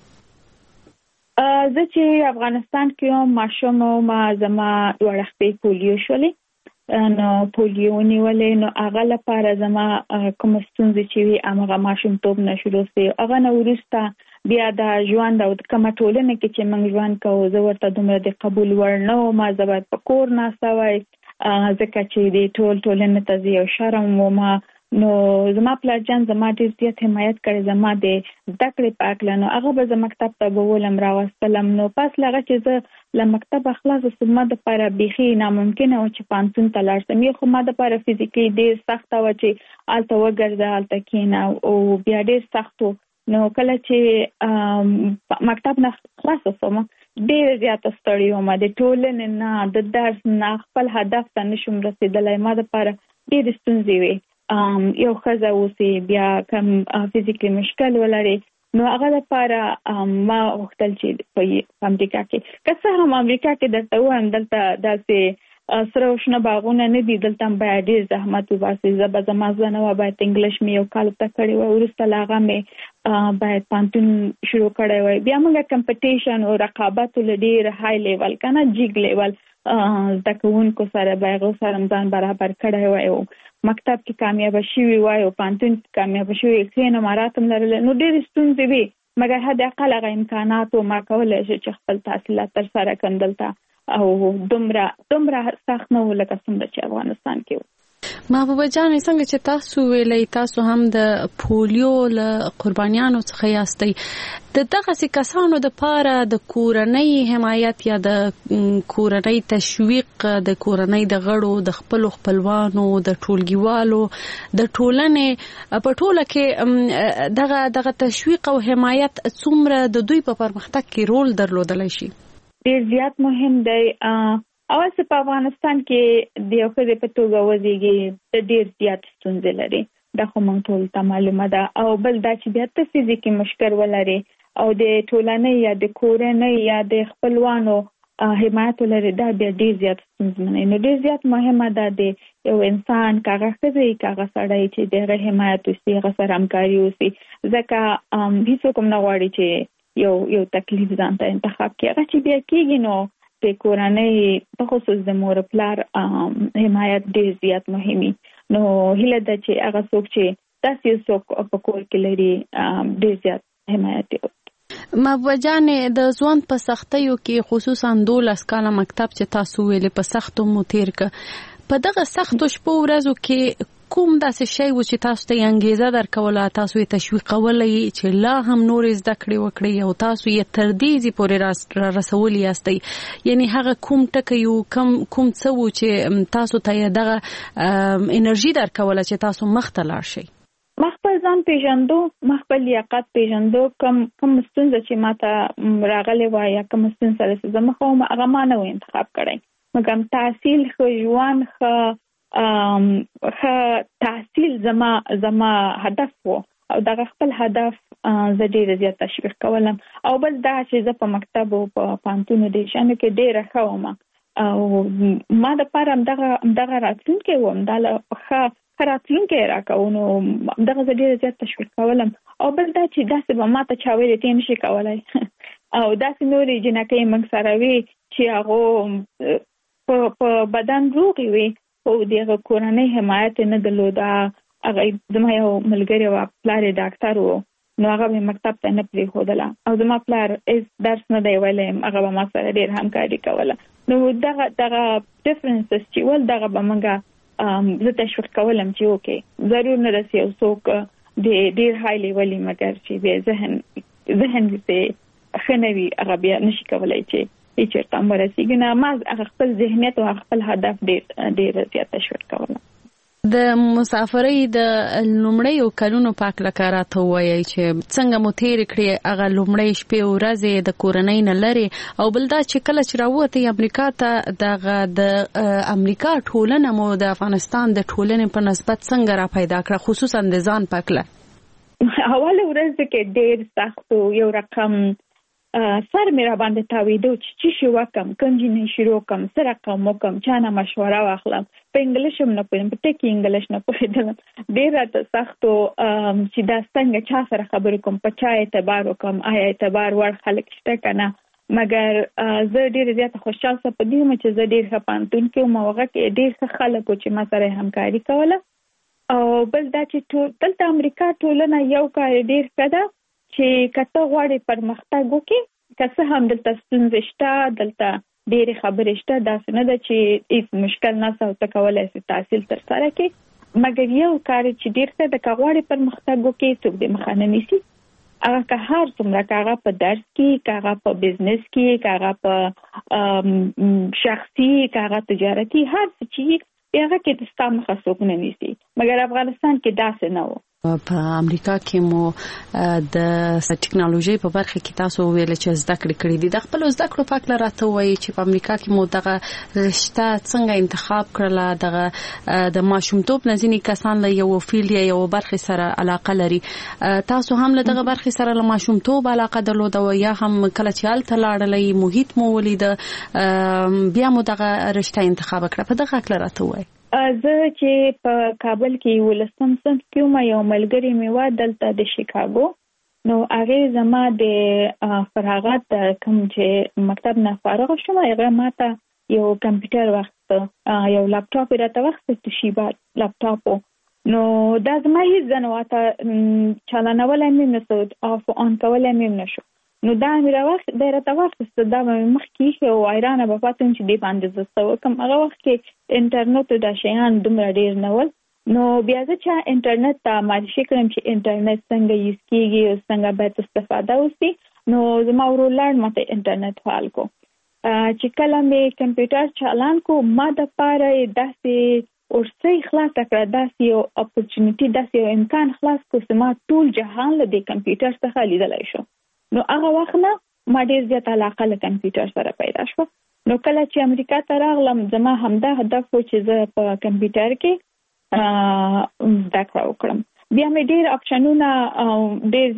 زه چې افغانستان کې ماشوم ما زما ورخپې پولیو شولې نو پولیو نیولې نو هغه لپاره زما کوم ستونزې چې وي هغه ماشوم توپ نشو سي هغه نو ورسته بیا د ژوند او د کومه ټولنه کې چې موږ ژوند کوو زه ورته دومره د قبول ورنو ما زبر په کور ناسوي ځکه چې د ټولنه ته یو شرم و ما نو زما پلاجان زما ډیر زیات حمایت کړي زما د زده کړې پاکلنو هغه به زما مکتب ته بولم راوستلم نو پس لغه چې زه له مکتب خلاص سم د لپاره بيخي ناممکن او چې پانتون تلار سم یو خو ما د لپاره فزیکلی ډیر سخت و چې الته وګرځه الته کینا او بیا ډیر سختو نو کله چې مکتب نه خلاص سم ډیر زیات ستړی وم د ټولنې نه د درس نه خپل هدف ته نشم رسیدلای ما د لپاره ډیر ستونزې وي یو خزه اوسې بیا کم فزیکلی مشکل ولري نو هغه لپاره ما وختل چې په امریکا کې که هم امریکا کې درته وایم دلته داسې سره وشنه باغونه نه دي دلته باید ډیر زحمت وباسي زما ځنه باید انګلیش مې یو کال ته کړی و ورسته لاغه مې باید پانتون شروع کړی و بیا موږ کمپټیشن او رقابت ډیر های لیول کنه جیګ لیول دکون کو سره باغ سره ځان برابر کړی و مکتب کې کامیاب شوی وای او پانتون کامیاب شوی کینو مراتم لرل نو ډېر ستونزې وي مګر هدا اقل غو امکانات او ما کولای شي چې خپل تحصیلات تر سره کندلتا او دومره سخت نه ولکه څنګه چې افغانستان کې محبوبه جان څنګه چې تاسو ویلې تاسو هم د پولیو له قربانیانو څخه یاستئ دغه کسانو د پاره د کورنۍ حمایت یا د کورنۍ تشویق د کورنۍ د غړو د خپلوانو د ټولګیوالو د ټولنې په ټوله کې دغه تشویق او حمایت څومره د دوی په پرمختګ کې رول درلودلی شي؟ ډیر زیات مهم دی اول څه په افغانستان کې د یو ښځې په توګه وزیږي د ډیر زیات ستونزې لري دا خو موږ ټول ته معلومه ده او بل دا چې بیا ته فزیکي مشکل ولري او د ټولنې یا د کورنۍ یا د خپلوانو حمایت لري دا بیا ډیر زیات ستونزمن نو ډیر زیات مهمه ده د یو انسان کاغه ښځې کاغه سړی چې د حمایت وسي هغه سره همکاري وسي ځکه هیڅ کوم نه غواړي چې یو تکلیف ځان ته انتخاب کړي هغه چې بیا کېږي نو د کورنۍ په خصوص د مور پلار حمایت ډیر زیات مهمي نو هله د چې هغه څوک چې تاسو څوک په کور کې لري ډیر زیات حمایت محبوبه جان د ځوان په سختیو کې خصوصا 12 کاله مکتب چې تاسو ویلې په سختو مو تیر ک په دغه سختو شپو ورځو کې کوم داسې شی و چې تاسو ته انګیزه درکوله تاسو یې تشویقولې چې لا هم نور زده کړې وکړي او تاسو یې تر دې پورې رسولي یاستئ یعنی هغه کوم ټکی یو کوم څه و چې تاسو ته دغه انرژي درکوله چې تاسو مخ ته لاړ شئ؟ خپل ځان پیژندو خپل لیاقت پیژندو کوم ستونزه چې ماته راغلې وای یا کوم ستونزه سره زما خو هغه ما نه انتخاب کړی مګم تحصیل خو ژوند تحصیل زما هدف وو او دا خپل هدف زه ډیر زیات تشویق کولم او بل دا چې زه په مکتب او په پانتونو د شانو کې ډیر ښوم او ما د پاره دغه راتلونکي ووم دا ښه راتلونکي راکونو دغه زه ډیر زیات تشویق کولم او بل دا چې داسې به ما ته چا ویلې ته نشي کولای او داسې نورې جنکۍ موږ سره وي چې هغه په بدن روغ وي او دغه کورنۍ حمایت نه درلوده هغه زما یو ملګری و پلار ډاکټر و نو هغه به مکتب ته نه پرېښودله او زما پلار درس نه دی ویلی هغه به ما سره ډېر همکاري کوله نو دغه ډفرنسز چې ول دغه به موږ زه تشویق کولم چې اوکې ضرور نه رسي یو څوک د ډېر های لیولي مګر چې بیا ذهن ښه نه وي هغه بیا نشي کولی چې چیرته مرسیږي نه ما خپل ذهنیت او خپل هدف ډیر زیات تشویق کوم. د مسافرۍ د لومړیو کلونو پاک لکه راته وایي چې څنګه مو تیر کړی هغه لومړی شپې ورځې د کورنۍ نه لري او بل دا چې کله چې راوته امریکا ته د امریکا ټولنه مو د افغانستان د ټولنې په نسبت څنګه را پیدا کړه خصوصا د ځان پاکله اوله ورځ کې ډېر سخت یو رقم سر مې را باندې تاویدو چې شي وکم کنجنې شروع کوم سره کوم کوم چانه مشوره واخلم په انګلیش هم نه پوهیم په ټکی انګلیش نه پوهیدم ډېر راته سختو چې دا څنګه چا سره خبرې کوم په چا اعتبار وکم آیا اعتبار ور خلک شته کنه مګر زه ډېر زیات خوشاله سم په دې چې زه ډېر خپانتون کې موغه کې ډېر خلک چې ما سره همکاري کوله او بل دا چې دلته امریکا ټولنه یو کار ډېر کړه چې کته غواړي پرمختګ وکړي که هم دلته ستونزې شته دلته ډېرې خبرې شته داسې نه ده چې هیڅ مشکل نشته او ته کولی شې تحصیل ترسره کړې مګر یو کار چې ډېر ښه ده که غواړي پرمختګ وکړي څوک دې مخه نه نیسي هغه که هر څومره که هغه په درس کې که هغه په بزنس کې که هغه په شخصي که هغه تجارتي هر څه چې هغه کې د ستا مخه څوک نه نیسي مګر افغانستان کې داسې نه و په امریکا کې مو د ټکنالوژي په برخه کې تاسو ویل چې زده کړې دي د خپل زده کړو په اړه راته وایي چې په امریکا کې مو دغه رشته څنګه انتخاب کړله دغه د ماشومتوب نزینی کسان له یو فیلډ یا یو برخه سره علاقه لري تاسو هم له دغه برخه سره له ماشومتوب علاقه درلوده او یا هم کله چې حالت لاړلې محیط مو ولید بیا مو دغه رشته انتخاب کړه په دغه اړه راته وایي زه چې په کابل کې ولسم صنف کې ما یو ملګری مې و دلته د شیکاګو نو هغه زما د فراغت کوم چې مکتب نه فارغ شوم هغه ماته یو کمپیوټر وخت یو لپټاپ راته وخت توشیبا لپټاپ نو دا زما هیڅ ځنواته چالانول مې نسو اف اون کول مې نشو نو دا مې راوخت د راته وخت دا مخ کې او ایران په پاتون چې دی باندې زسته کوم هغه وخت کې انټرنیټ د شیان دومره ډیر نه ول نو بیا چې انټرنیټ ته معرفي کړم چې انټرنیټ څنګه یوز کیږي او څنګه باید استفاده وشي نو زما ورولار ماته انټرنیټ فعال کو چې کله مې کمپیوټر چالان کو ما د پاره داسې ورسې خلاص کړه داسې یو اپورچونټی داسې یو امکان خلاص کو چې ما ټول جهان له کمپیوټر څخه لیدلای شو نو هغه وخت نه ما ډېر زیات علاقه له کمپیوټر سره پیدا شو نو کله چې امریکا ته راغلم زما همدا هدف و چې زه په کمپیوټر کې زده کړه وکړم بیا مې ډېر اپشنونه ډېر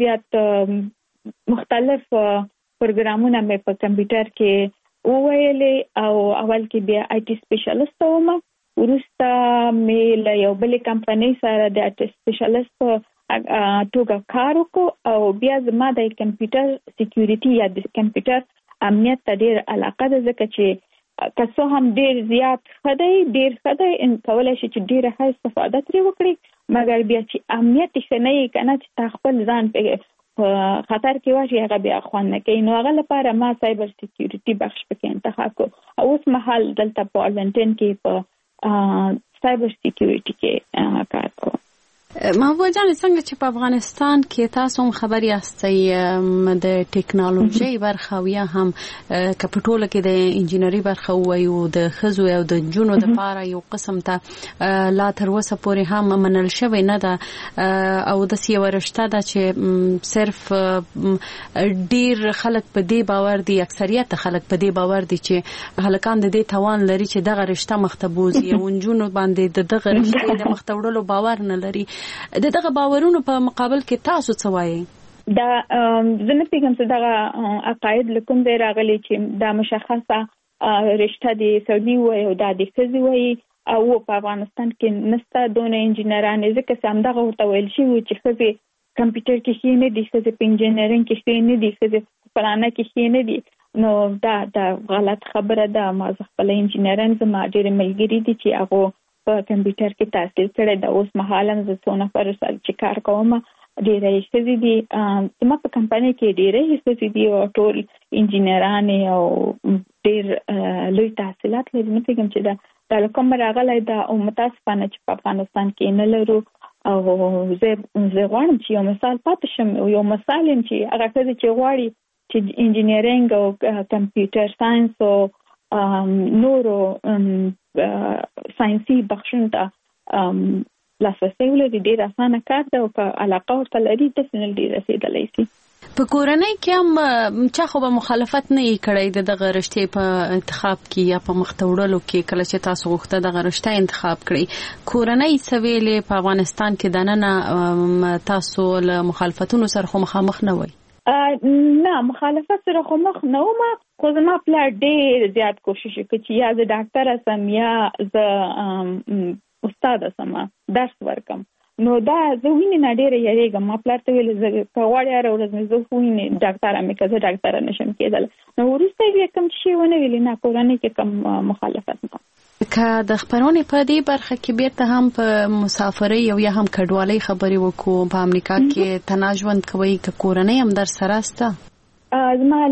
زیات مختلف پروګرامونه مې په کمپیوټر کې وویلې او اول کې بیا آی ټي سپیشلیست وم وروسته مې له یو بلې کمپنۍ سره د آی ټي سپیشلیست توګه کار وکړ او بیا زما د کمپیوټر سکیورټي یا د کمپیوټر امنیت ته ډېر علاقه ده ځکه چې که څه هم ډېر زیات ښه دی ان کولای شي چې ډېره ښه استفاده ترې وکړي مګر بیا چې امنیت یې نه یې کنه چې تا خپل ځان په خطر کې واچي هغه بیا خوند نه کوي نو هغه لپاره ما سایبر سکیورټي بخش پکې انتخاب کړ او اوس مهال دلته په آرلنټن کې په سایبر سکیورټي کې کار کوم محبوبه جان څنګه چې په افغانستان کې تاسو هم خبري یاستئ د ټکنالوژي برخه یا هم کپټول کې د انجینری برخه وایو د خزو او د جنونو د پاره یو قسم ته لا تر اوسه پورې هم منل شوی نه ده او د سی ورشته ده چې صرف ډیر خلک په دې باور دي اکثریت خلک په دې باور دي چې هلکان د دې توان لري چې دغه رشته مختبوزي او جنونو باندې دغه رشته د مختوړلو باور نه لري دغه باورونو په مقابل کې تاسو څه وایي دا زنه پیغام څه دغه عقاید لکم دی راغلي چې دا مشخصه رشته دی سعودي وای او د خزي وای او په افغانستان کې نسته دونه انجینران ځکه چې همدغه ورته ویل شي چې خزي کمپیوټر کې شي نه دي خزي په انجینرینګ کې شي نه دي خزي پلانه کې شي نه دي نو دا غلط خبره ده ما خپل انجینران زما ډېر ملګری دي چې هغه په کمپیوټر کې تحصیل کړی د اوس مهال هم زه څو نفر سره چې کار کوم ډېرې ښځې دي زما په کمپنۍ کې ډېرې ښځې دي او ټول انجینران او ډېر لوی تحصیلات لري نو پیغام چې دا کوم راغلی دا او متاسفانه چې په افغانستان کې نه لرو او زه غواړم چې یو مثال پاتې شم یو مثال چې هغه ښځې چې غواړي چې انجینرینګ او کمپیوټر ساينس او نورو ساينسي بخشونو ته لاسرسي ولري ډیر اسانه کار دی او که علاقه ورته لري ډیفینټلی رسیدلی شي. په کورنۍ کې هم چا خو به مخالفت نه کړی دغه رشتې په انتخاب کې یا په مختوړلو کې کله چې تاسو غوښته دغه رشته انتخاب کړی کورنۍ سویلې په افغانستان کې دننه تاسو له مخالفتونو سره خو مخامخ نه وای؟ نه مخالفت سره خو مخ نه وم خو زما پلار ډېر زیات کوشش وکړ چې یا زه ډاکټره سم یا زه استاده سم درس ورکم. نو دا زه وینې نه ډېره یریږم. ما پلار ته ویل زه که غواړې هره ورځ مې زه وینې ډاکټره مې که زه ډاکټره نشم کېدلی. نو وروسته یې کوم شی ونه ویلې نه کورنۍ کې کوم مخالفت نه. که د خپرونې په دې برخه کې بیرته هم په مسافرۍ او یا هم کډوالۍ خبرې وکړو په امریکا کې تنها ژوند کوئ که کورنۍ هم در سره سته؟ زما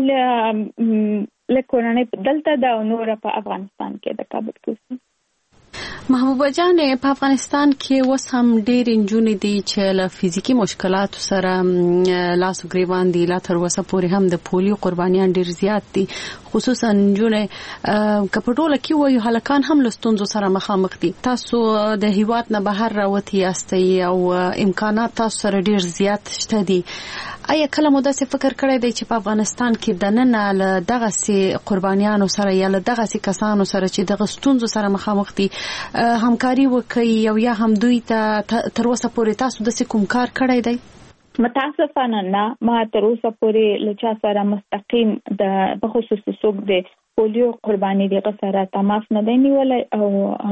له کورنۍ دلته ده او نوره په افغانستان کې د کابل کې. محبوبه جان په افغانستان کې اوس هم ډېر نجونې دي چې له فزیکي مشکلاتو سره لاس او ګریوان دي. لا تر اوسه پورې هم د پولیو قربانیان ډېر زیات دي خصوصا نجونې که په ټوله کې وایو هلکان هم له ستونزو سره مخامخ دي. تاسو د هیواد نه بهر راوتي یاستئ او امکانات تاسو سره ډېر زیات شته دي. آیا کله مو داسې فکر کړی دی چې په افغانستان کې دننه له دغسې قربانیانو سره یا له دغسې کسانو سره چې دغه ستونزو سره مخامخ دي همکاري وکړي او یا هم دوی ته تر اوسه پورې تاسو داسې کوم کار کړی دی؟ متاسفانه نه. ما تر اوسه پورې له چا سره مستقیم د بخصوص څوک د پولیو قرباني دغه سره تماس نه دی نیولی او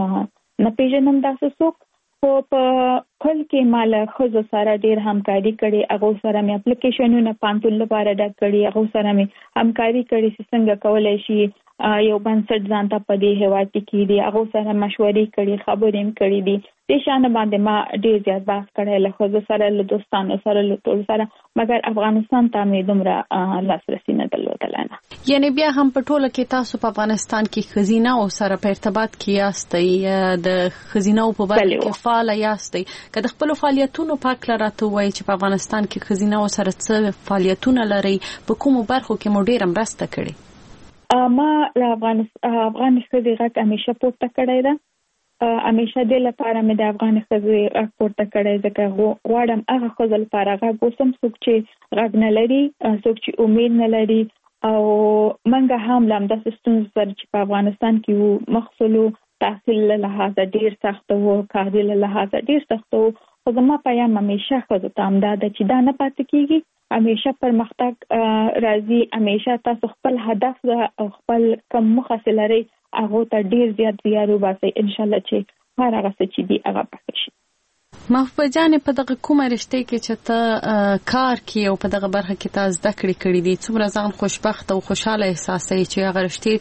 نه پیژنم داسې څوک. خو په کل کې ما له ښځو سره ډېر همکاري کړې. هغو سره مې اپلیکیشنونه پانتون لپاره ډک کړي. هغو سره مې همکاري کړې چې څنګه کولی شي یو بنسټ ځان ته په دې هېواد کې کېږدي. هغو سره مشورې کړي خبرې هم کړي دي. دې شانه باندې ما ډېر زیات بحث کړی له ښځو سره له دوستانو سره له ټولو سره مګر افغانستان ته مې دومره لاسرسي نه درلودلی نه. یعنې بیا هم په ټوله کې تاسو په افغانستان کې ښځینه‌و سره په ارتباط کې یاستئ د ښځینه‌و په برخه کې فعاله یاستئ. که د خپلو فعالیتونو په هکله راته ووایئ چې په افغانستان کې ښځینه‌و سره څه فعالیتونه لرئ په کومو برخو کې مو ډېره مرسته کړې؟ ما له افغان ښځې غږ همیشه پورته کړی ده. همیشه دې لپاره مې د افغان ښځې غږ پورته کړی ځکه غواړم هغه ښځو لپاره غږ اوسم څوک چې غږ نه لري څوک چې امید نه لري او موږ هم له همداسې ستونزو سره چې په افغانستان کې وو مخصلو تحصیل له لحاظه ډېر سخته وو کاري له لحاظه ډېر سخته وو. خو زما پیام همیشه ښځو ته همدا ده چې دا نه پاتې کېږي. همیشه پرمختګ راځي. همیشه تاسو خپل هدف او خپل کوم موخه لرئ هغه ته ډیر زیات زیار وباسئ. ان شاء الله چې هر هغه څه چې دی هغه پاتې شي. محبوبه جان په دغه کومه رشته کې چې ته کار کوي او په دغه برخه کې ته زده کړې کړې دي څومره ځان خوشبخت او خوشاله احساسوي چې هغه رشته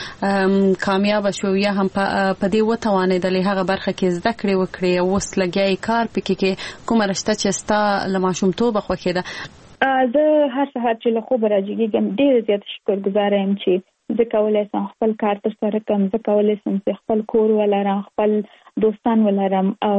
ته کامیاب شو یا هم په دې وتوانېدلې هغه برخه کې زده کړې وکړې او اوس لګیاي کار پکې کې کومه رشته چې ستا له ماشومتوبه خوښې ده؟ زه هر سهار چې له خوبه راجګېږم ډېر زیات شکرګزاره یم چې زه کولی سم خپل کار تر سره کړم. زه کولی سم چې خپل کور ولرم خپل دوستان ولرم او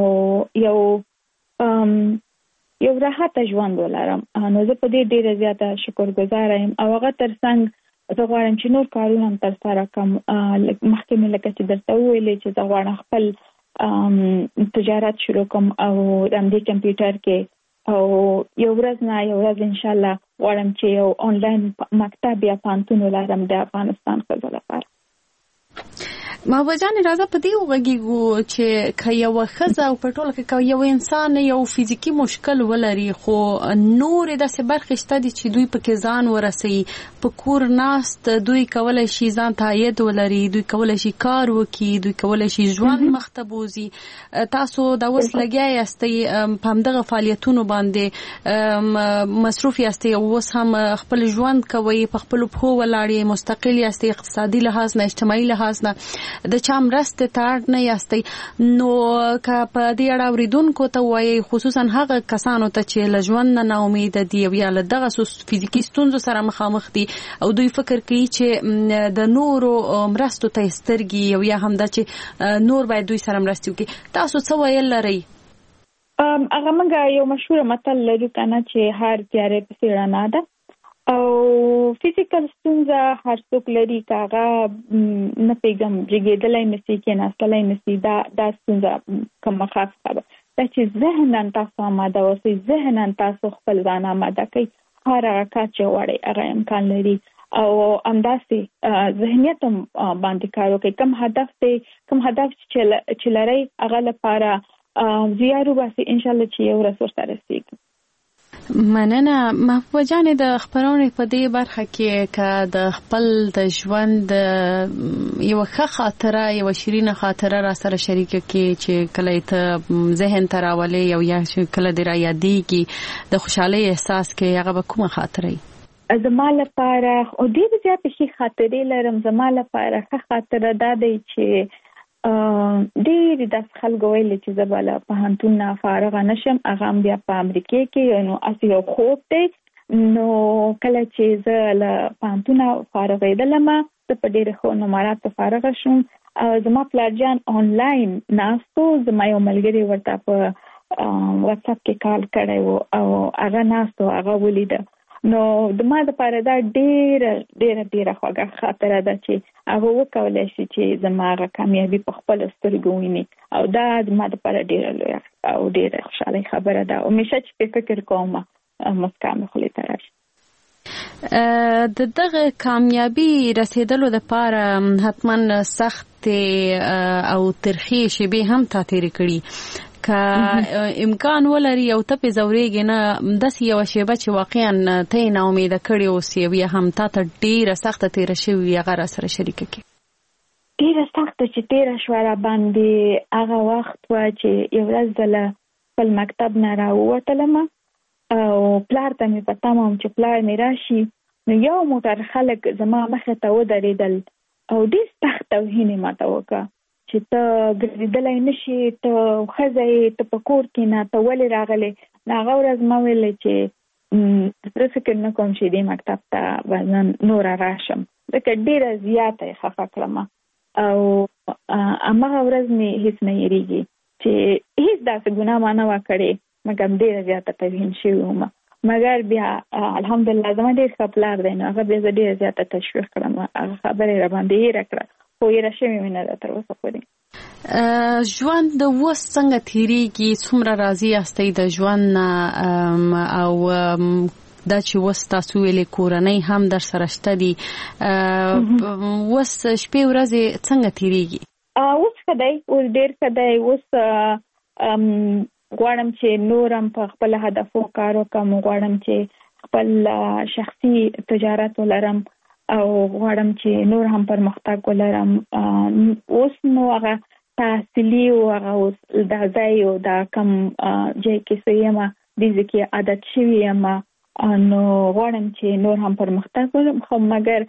یو راحته ژوند ولرم. نو زه په دې ډېره زیاته شکرګزاره یم او هغه تر څنګ زه غواړم چې نور کارونه هم تر سره کړم. مخکې مې لکه چې درته وویلې چې زه غواړم خپل تجارت شروع کړم او همدې کمپیوټر کې او یو ورځ نه یو ورځ ان شاء الله غواړم چې یو آنلاین مکتب یا پانتون ولرم د افغانستان ښځو لپاره. محبوبه جان راځه په دې وغږیږو چې که یو ښځه او په ټوله کې که یو انسان یو فزیکي مشکل ولري خو نورې داسې برخې شته دي چې دوی پکې ځان ورسوي. په کور ناست دوی کولی شي ځان ته عاید ولري. دوی کولی شي کار وکړي. دوی کولی شي ژوند مخته بوځي. تاسو دا اوس لګیا یاستئ په همدغه فعالیتونو باندې مصروف یاستئ او اوس هم خپل ژوند کوئ په خپلو پښو ولاړ یې مستقل یاستئ اقتصادي لحاظ نه اجتماعي لحاظ نه د چا مرستې ته اړ نه یاستئ. نو که په دې اړه اورېدونکو ته ووایئ خصوصا هغه کسانو ته چې له ژوند نه ناامیده دي او یا له دغه فزیکي ستونزو سره مخامخ دي او دوی فکر کوي چې د نورو مرستو ته سترګې او یا هم دا چې نور باید دوی سره مرستې وکړي تاسو څه ویل لرئ؟ هغه موږ یو مشهور متل لرو کنه چې هر تیارې پسې رڼا ده او فزیکل ستونزه هر څوک لري کاغه نه پیغام جګېدلای نشي کې ناستلای نشي دا ستونزه کوم خاصه ده چې ذهنن تاسو آماده اوسئ ذهنن تاسو خپل ځان آماده کړئ هر هغه کار چې وړي هغه امکان لري او همداسې ذهنیت باندې کار وکړئ کوم هدف چې لرئ هغه لپاره زیارو باسي ان شاء الله چې یو ورځ ورته رسیږي. مننه محبوبه جان د خبرونې په دې برخه کې که د خپل د ژوند یو ښه خاطره یو شیرینه خاطره را سره شریکه کې چې کله ته ذهن ته راولې او یا کله دې را یادېږي د خوشحالۍ احساس کې هغه به کومه خاطره زما لپاره او ډېرې زیاتې ښې خاطرې لرم. زما لپاره ښه خاطره دا دی چې ډېر د خلکو ویل چې زه به له پوهنتون نه فارغه نشم هغه هم بیا په امریکا کې نو اسی یو خوب دی نو کله چې زه له پوهنتون فارغېدلم زه په ډېرو ښو نمراتو فارغه شوم او زما پلارجان آنلاین ناستو زما یو ملګري ورته په واتساپ کې کال کړی و او هغه ناستو هغه ولیده نو د ما لپاره دا ډېره خوږه خاطره ده چې هغه وکولای شي چې زما هغه کامیابي په خپل سترګو ویني او دا د ما لپاره ډېره لویه او ډېره خوشحالي خبره ده او همیشه چې فکر کوم مسکا مې خولې ته راشي. د دغه کامیابی رسیدلو لپاره حتما سخت او ترخی شیبې هم تا تیرې کړي که امکان ولري او ته په زورېږي نه داسې یو شیبه چې واقعا ته نه امیده کړې اوسې بیا هم تا ته ډېره سخته تیره شوې هغه را سره شریکه کړي. ډېره سخته چې تیره شوه را باندې هغه وخت و چې یو ورځ زه له خپل مکتب نه راووتلم او پلار ته مې په تمه وم چې پلار مې راشي نو یو موټر خلک زما مخې ته ودرېدل او ډېر سخت توهین یې ماته وکړه چې ته ګرځېدلی نشي ته ښځه یې ته په کور کې نه ته ولې راغلې نو هغه ورځ ما ویلې چې زه فکر نه کوم چې دې مکتب ته به نوره راشم ځکه ډېره زیاته یې خفه کړم او هماغه ورځ مې هېڅ نه هېرېږي چې هېڅ داسې ګناه ما نه وه کړې مګر ډېره زیاته توهین شوې وم مګر بیا الحمدلله زما ډېر ښه پلار دی نو هغه بیا زه ډېره زیاته تشویق کړم هغه خبره یې راباندې هېره کړه خو یې راشوې مې نه ده تر اوسه پورې. ژوند اوس څنګه تېرېږي څومره راضي یاستئ د ژوند نه او دا چې اوس تاسو ویلې کورنۍ هم در سره شته دي اوس شپې ورځې څنګه تېرېږي؟ اوس ښه دی اوس ډېر ښه دی اوس غواړم چې نورم په خپل هدفو کار وکړم غواړم چې خپل شخصي تجارت ولرم او غواړم چې نور هم پرمختګ ولرم اوس نو هغه تحصیلي او هغه اوس دا ځای او دا کم ځای کې یم د ځکه عادت شوی یم نو غواړم چې نور هم پرمختګ وکړم خو مګر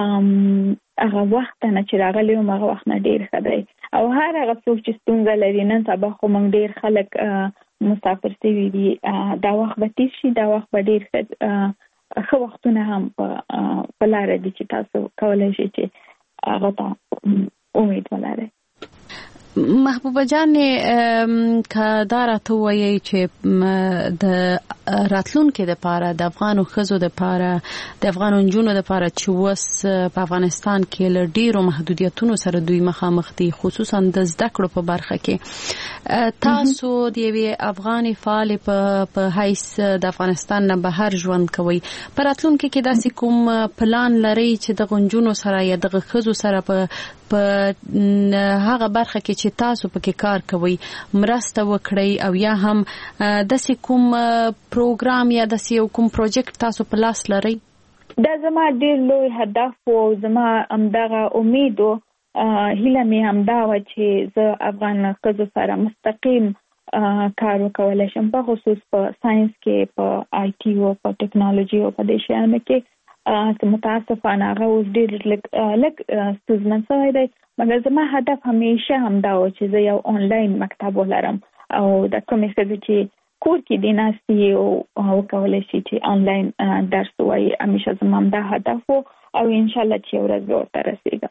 هغه وخت نه چې راغلی یم هغه وخت نه ډېر ښه دی او هر هغه څوک چې ستونزه لري نن سبا خو موږ ډېر خلک مسافر شوي دي دا وخت به تېر شي دا وخت به ډېر ښه وختونه هم په لاره دي چې تاسو کولی شئ چې هغه ته امید ولرئ. محبوبه جانې که دا راته ووایئ چې د راتلونکي دپاره د افغانو ښځو دپاره د افغانو نجونو دپاره چې اوس په افغانستان کې له ډېرو محدودیتونو سره دوی مخامخ دي خصوصا د زده کړو په برخه کې تاسو د یوې افغانې فعالې په حیث د افغانستان نه بهر ژوند کوئ په راتلونکي کې داسې کوم پلان لرئ چې دغه نجونو سره یا دغه ښځو سره په هغه برخه کې چې تاسو پکې کار کوئ مرسته وکړئ او یا هم داسې کوم پروګرام یا داسې یو کوم پروجیکټ تاسو په لاس لرئ؟ دا زما ډېر لوی هدف او زما همدغه امید او هیله مې همدا وه چې زه افغان ښځو سره مستقیم کار وکولی شم په خصوص په ساینس کې په آی ټي او په ټیکنالوژي او په دې شیانو کې متاسفانه هغه اوس ډېر لږ ستونزمن شوی دی مګر زما هدف همیشه همدا و چې زه یو آنلاین مکتب ولرم او د کومې ښځې چې کور کې دې ناستې او وکولی شي چې آنلاین درس ووایي همیشه زما همدا هدف و او انشاءالله چې یو ورځ به ورته رسېږم.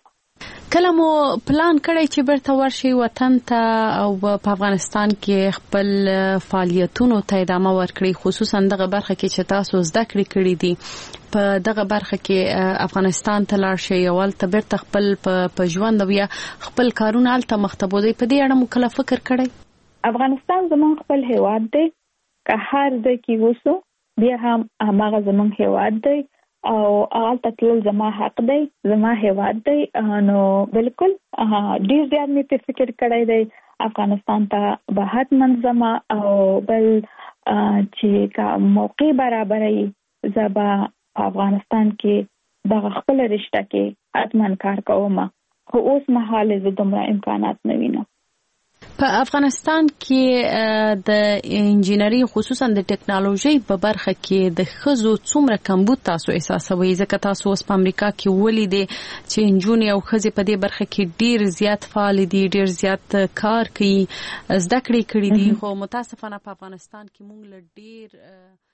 کله مو پلان کړی چې برته ورشي وطن ته او په افغانستان کې خپل فعالیتونو ته ادامه ورکړي، خصوصا دغه برخه کې چې تاسو زده کړې دي په دغه برخه کې افغانستان ته لاړ شئ او هلته برته خپل په ژوند بیا خپل کارونه هلته مخته بوځئ، په دې اړه مو کله فکر کړی؟ افغانستان زموږ خپل هیواد دی، که هر ځای کې اوسو بیا هم هماغه زموږ هیواد دی او هلته تلل زما حق دی، زما هیواد دی. نو بالکل ډیر زیات مې په فکر کړی دی افغانستان ته به حتما زما او بل چې کا موقع برابرای زه به افغانستان کې دغه خپل رشته کې حتما کار کوم، خو اوس مهال زه دومره امکانات نه وینم. په افغانستان کې د انجینری خصوصا د ټیکنالوژي په برخه کې د ښځو څومره کمبود تاسو احساسوي؟ ځکه تاسو اوس په امریکا کې ولیدې چې نجونې او ښځې په دې برخه کې ډیر زیات فعال دي، ډیر زیات کار کوي، زده کړې کړې دي، خو متاسفانه په افغانستان کې موږ له ډیر